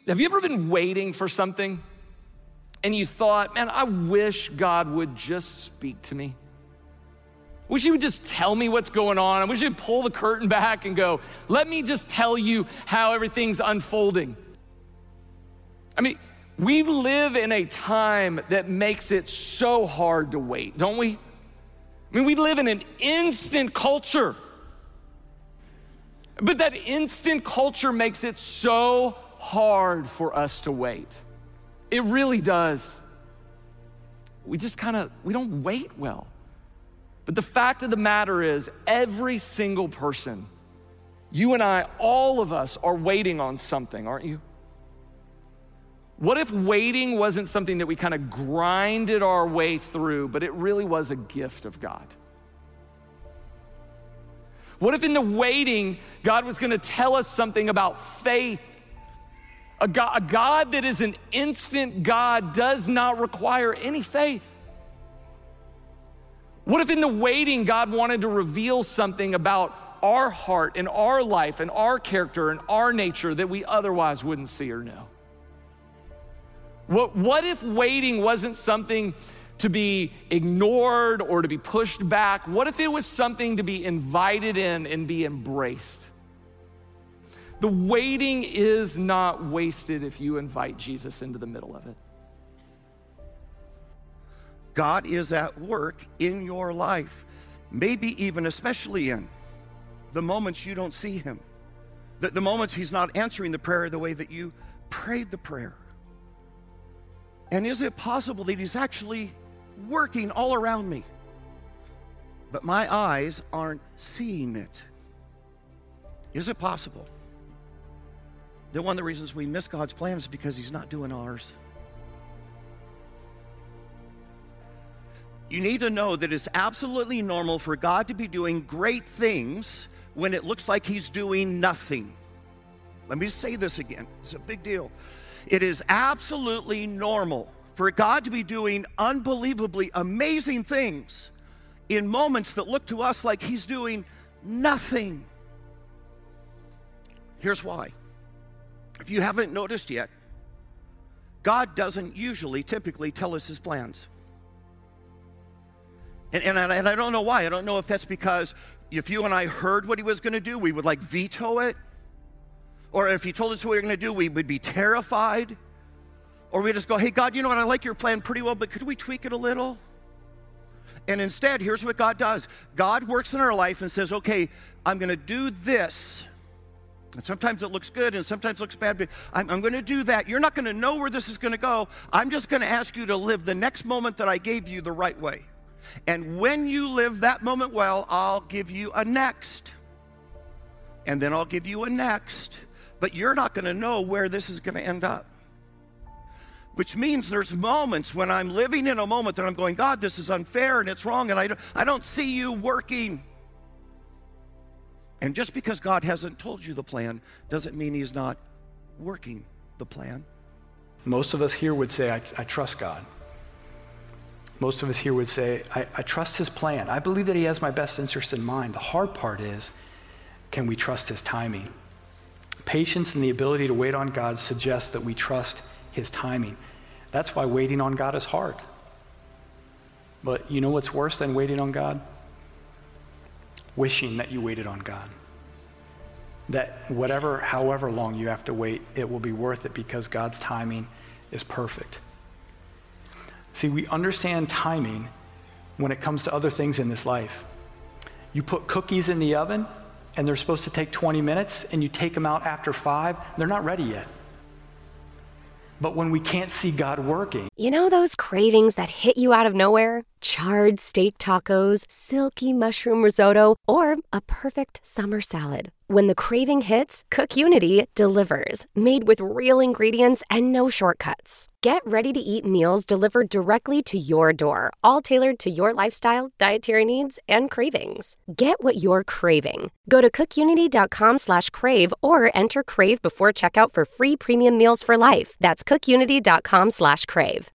Have you ever been waiting for something and you thought, man, I wish God would just speak to me? Wish he would just tell me what's going on. I wish he'd pull the curtain back and go, let me just tell you how everything's unfolding. I mean, we live in a time that makes it so hard to wait, don't we? I mean, we live in an instant culture. But that instant culture makes it so hard for us to wait. It really does. We don't wait well. But the fact of the matter is, every single person, you and I, all of us are waiting on something, aren't you? What if waiting wasn't something that we kind of grinded our way through, but it really was a gift of God? What if in the waiting, God was gonna tell us something about faith? A God that is an instant God does not require any faith. What if in the waiting, God wanted to reveal something about our heart and our life and our character and our nature that we otherwise wouldn't see or know? What if waiting wasn't something to be ignored or to be pushed back? What if it was something to be invited in and be embraced? The waiting is not wasted if you invite Jesus into the middle of it. God is at work in your life, maybe even especially in the moments you don't see him, the moments he's not answering the prayer the way that you prayed the prayer. And is it possible that he's actually working all around me, but my eyes aren't seeing it? Is it possible that one of the reasons we miss God's plan is because he's not doing ours? You need to know that it's absolutely normal for God to be doing great things when it looks like he's doing nothing. Let me say this again. It's a big deal. It is absolutely normal for God to be doing unbelievably amazing things in moments that look to us like he's doing nothing. Here's why. If you haven't noticed yet, God doesn't typically tell us his plans. And I don't know why. I don't know if that's because if you and I heard what he was going to do, we would like veto it. Or if he told us what we were going to do, we would be terrified. Or we just go, hey, God, you know what? I like your plan pretty well, but could we tweak it a little? And instead, here's what God does. God works in our life and says, okay, I'm going to do this. And sometimes it looks good and sometimes it looks bad, but I'm going to do that. You're not going to know where this is going to go. I'm just going to ask you to live the next moment that I gave you the right way. And when you live that moment well, I'll give you a next. And then I'll give you a next. But you're not going to know where this is going to end up. Which means there's moments when I'm living in a moment that I'm going, God, this is unfair and it's wrong and I don't see you working. And just because God hasn't told you the plan doesn't mean he's not working the plan. Most of us here would say, I trust God. Most of us here would say, I trust his plan. I believe that he has my best interest in mind. The hard part is, can we trust his timing? Patience and the ability to wait on God suggests that we trust his timing. That's why waiting on God is hard. But you know what's worse than waiting on God? Wishing that you waited on God. That however long you have to wait, it will be worth it because God's timing is perfect. See, we understand timing when it comes to other things in this life. You put cookies in the oven and they're supposed to take 20 minutes and you take them out after 5, they're not ready yet. But when we can't see God working. You know those cravings that hit you out of nowhere? Charred steak tacos, silky mushroom risotto, or a perfect summer salad. When the craving hits, CookUnity delivers, made with real ingredients and no shortcuts. Get ready to eat meals delivered directly to your door, all tailored to your lifestyle, dietary needs, and cravings. Get what you're craving. Go to cookunity.com/crave or enter CRAVE before checkout for free premium meals for life. That's cookunity.com/crave.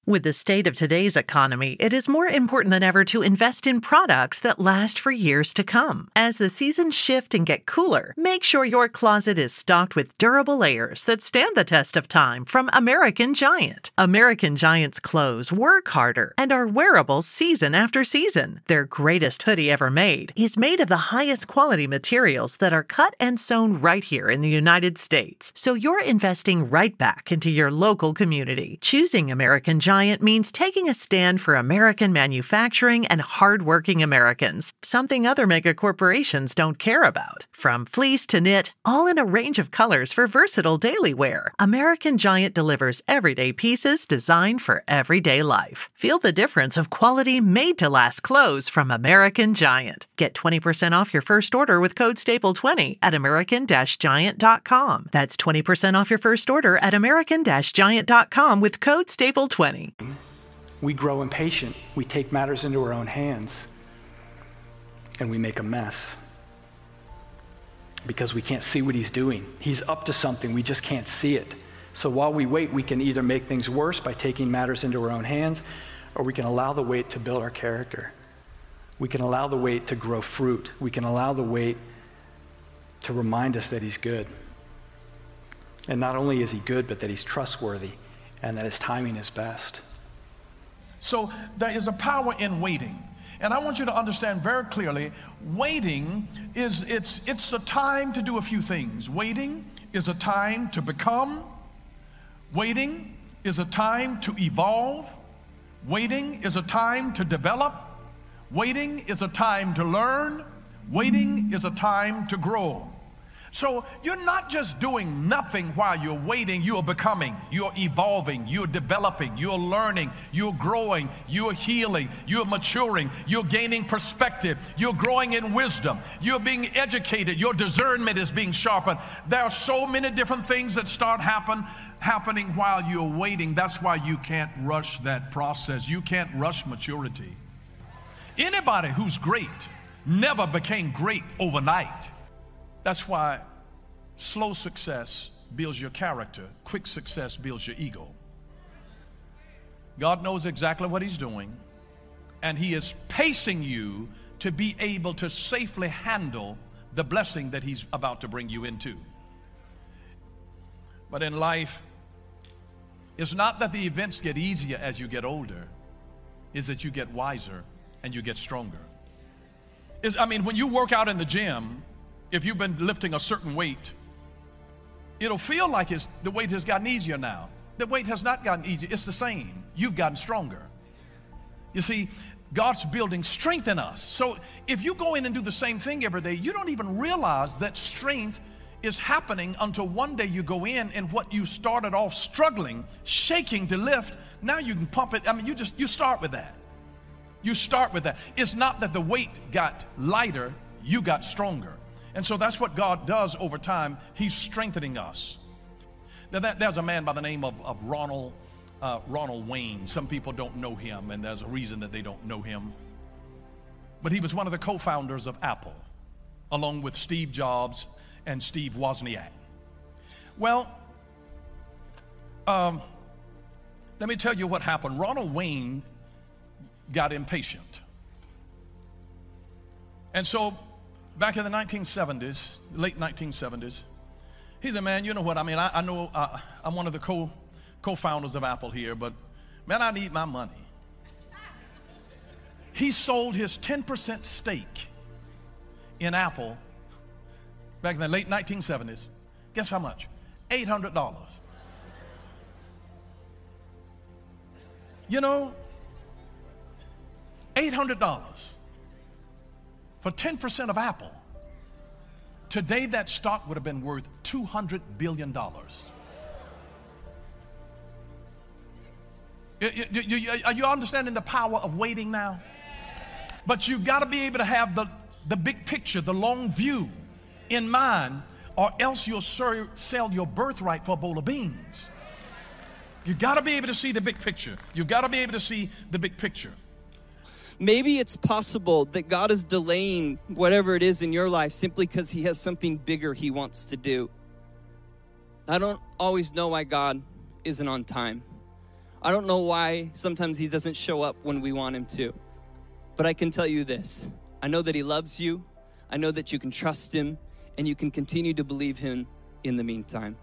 With the state of today's economy, it is more important than ever to invest in products that last for years to come. As the seasons shift and get cooler, make sure your closet is stocked with durable layers that stand the test of time from American Giant. American Giant's clothes work harder and are wearable season after season. Their greatest hoodie ever made is made of the highest quality materials that are cut and sewn right here in the United States. So you're investing right back into your local community. Choosing American Giant means taking a stand for American manufacturing and hardworking Americans, something other mega corporations don't care about. From fleece to knit, all in a range of colors for versatile daily wear, American Giant delivers everyday pieces designed for everyday life. Feel the difference of quality made-to-last clothes from American Giant. Get 20% off your first order with code STAPLE20 at american-giant.com. That's 20% off your first order at american-giant.com with code STAPLE20. We grow impatient. We take matters into our own hands. And we make a mess. Because we can't see what he's doing. He's up to something. We just can't see it. So while we wait, we can either make things worse by taking matters into our own hands, or we can allow the wait to build our character. We can allow the wait to grow fruit. We can allow the wait to remind us that he's good. And not only is he good, but that he's trustworthy and that his timing is best. So there is a power in waiting. And I want you to understand very clearly, waiting it's a time to do a few things. Waiting is a time to become. Waiting is a time to evolve. Waiting is a time to develop. Waiting is a time to learn. Waiting is a time to grow. So you're not just doing nothing while you're waiting, you're becoming, you're evolving, you're developing, you're learning, you're growing, you're healing, you're maturing, you're gaining perspective, you're growing in wisdom, you're being educated, your discernment is being sharpened. There are so many different things that start happening while you're waiting. That's why you can't rush that process. You can't rush maturity. Anybody who's great never became great overnight. That's why slow success builds your character. Quick success builds your ego. God knows exactly what he's doing, and he is pacing you to be able to safely handle the blessing that he's about to bring you into. But in life, it's not that the events get easier as you get older, it's that you get wiser and you get stronger. When you work out in the gym, if you've been lifting a certain weight, it'll feel like the weight has gotten easier now. The weight has not gotten easier. It's the same. You've gotten stronger. You see, God's building strength in us. So if you go in and do the same thing every day, you don't even realize that strength is happening until one day you go in and what you started off struggling, shaking to lift, now you can pump it. You start with that. You start with that. It's not that the weight got lighter, you got stronger. And so that's what God does over time. He's strengthening us. Now there's a man by the name of Ronald Wayne. Some people don't know him, and there's a reason that they don't know him. But he was one of the co-founders of Apple, along with Steve Jobs and Steve Wozniak. Well, let me tell you what happened. Ronald Wayne got impatient. And so back in the 1970s, late 1970s, he said, man, you know what, I know I'm one of the co-founders of Apple here, but man, I need my money. He sold his 10% stake in Apple back in the late 1970s. Guess how much? $800. You know, $800 for 10% of Apple. Today, that stock would have been worth $200 billion. Are you understanding the power of waiting now? But you've got to be able to have the big picture, the long view in mind, or else you'll sell your birthright for a bowl of beans. You've got to be able to see the big picture. You've got to be able to see the big picture. Maybe it's possible that God is delaying whatever it is in your life simply because he has something bigger he wants to do. I don't always know why God isn't on time. I don't know why sometimes he doesn't show up when we want him to. But I can tell you this. I know that he loves you. I know that you can trust him, and you can continue to believe him in the meantime.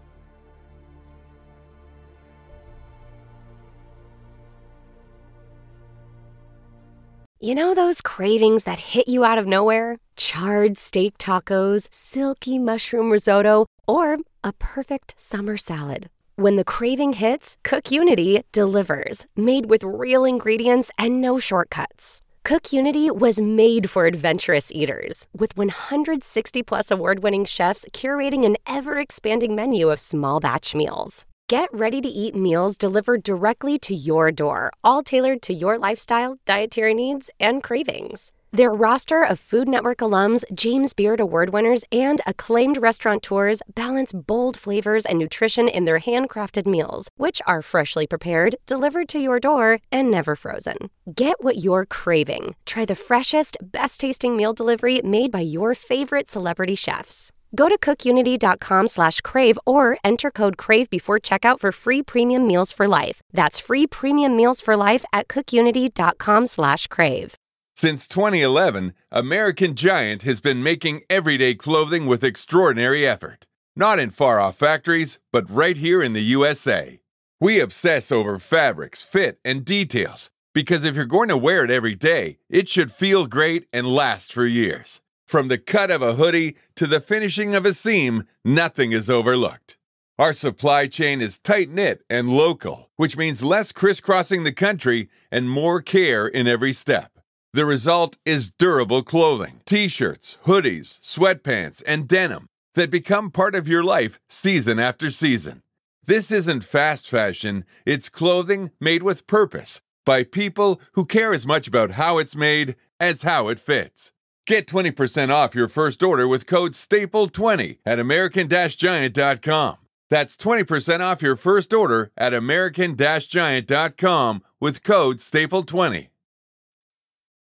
You know those cravings that hit you out of nowhere? Charred steak tacos, silky mushroom risotto, or a perfect summer salad. When the craving hits, CookUnity delivers, made with real ingredients and no shortcuts. CookUnity was made for adventurous eaters, with 160-plus award-winning chefs curating an ever-expanding menu of small batch meals. Get ready-to-eat meals delivered directly to your door, all tailored to your lifestyle, dietary needs, and cravings. Their roster of Food Network alums, James Beard Award winners, and acclaimed restaurateurs balance bold flavors and nutrition in their handcrafted meals, which are freshly prepared, delivered to your door, and never frozen. Get what you're craving. Try the freshest, best-tasting meal delivery made by your favorite celebrity chefs. Go to cookunity.com/crave or enter code CRAVE before checkout for free premium meals for life. That's free premium meals for life at cookunity.com/crave. Since 2011, American Giant has been making everyday clothing with extraordinary effort. Not in far-off factories, but right here in the USA. We obsess over fabrics, fit, and details, because if you're going to wear it every day, it should feel great and last for years. From the cut of a hoodie to the finishing of a seam, nothing is overlooked. Our supply chain is tight-knit and local, which means less crisscrossing the country and more care in every step. The result is durable clothing, t-shirts, hoodies, sweatpants, and denim that become part of your life season after season. This isn't fast fashion, it's clothing made with purpose by people who care as much about how it's made as how it fits. Get 20% off your first order with code STAPLE20 at American-Giant.com. That's 20% off your first order at American-Giant.com with code STAPLE20.